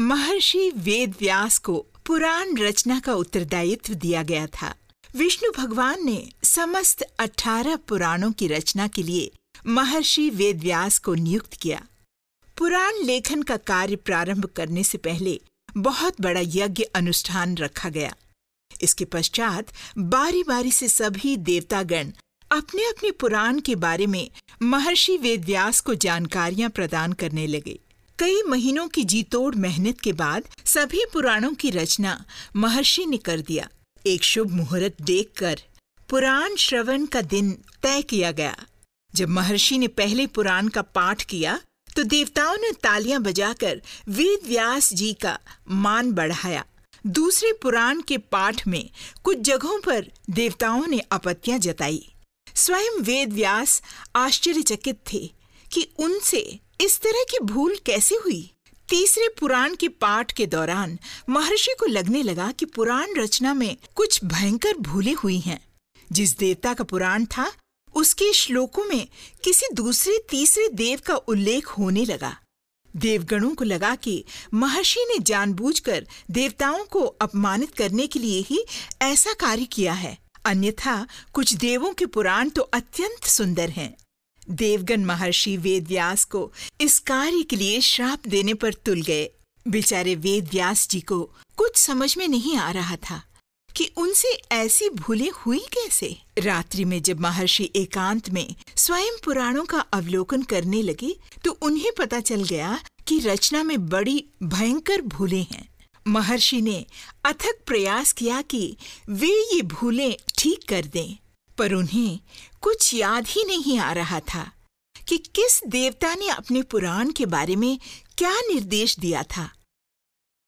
महर्षि वेद व्यास को पुराण रचना का उत्तरदायित्व दिया गया था। विष्णु भगवान ने समस्त 18 पुराणों की रचना के लिए महर्षि वेद व्यास को नियुक्त किया। पुराण लेखन का कार्य प्रारंभ करने से पहले बहुत बड़ा यज्ञ अनुष्ठान रखा गया। इसके पश्चात बारी-बारी से सभी देवतागण अपने अपने पुराण के बारे में महर्षि वेद व्यास को जानकारियां प्रदान करने लगे। कई महीनों की जीतोड़ मेहनत के बाद सभी पुराणों की रचना महर्षि ने कर दिया। एक शुभ मुहूर्त देखकर पुराण श्रवण का दिन तय किया गया। जब महर्षि ने पहले पुराण का पाठ किया तो देवताओं ने तालियां बजाकर वेद व्यास जी का मान बढ़ाया। दूसरे पुराण के पाठ में कुछ जगहों पर देवताओं ने आपत्तियां जताई। स्वयं वेद व्यास आश्चर्यचकित थे कि उनसे इस तरह की भूल कैसे हुई। तीसरे पुराण के पाठ के दौरान महर्षि को लगने लगा कि पुराण रचना में कुछ भयंकर भूलें हुई हैं। जिस देवता का पुराण था उसके श्लोकों में किसी दूसरे तीसरे देव का उल्लेख होने लगा। देवगणों को लगा कि महर्षि ने जानबूझकर देवताओं को अपमानित करने के लिए ही ऐसा कार्य किया है, अन्यथा कुछ देवों के पुराण तो अत्यंत सुंदर हैं। देवगण महर्षि वेद व्यास को इस कार्य के लिए श्राप देने पर तुल गए। बेचारे वेद व्यास जी को कुछ समझ में नहीं आ रहा था कि उनसे ऐसी भूलें हुई कैसे। रात्रि में जब महर्षि एकांत में स्वयं पुराणों का अवलोकन करने लगे तो उन्हें पता चल गया कि रचना में बड़ी भयंकर भूलें हैं। महर्षि ने अथक प्रयास किया कि वे ये भूलें ठीक कर दें, पर उन्हें कुछ याद ही नहीं आ रहा था कि किस देवता ने अपने पुराण के बारे में क्या निर्देश दिया था।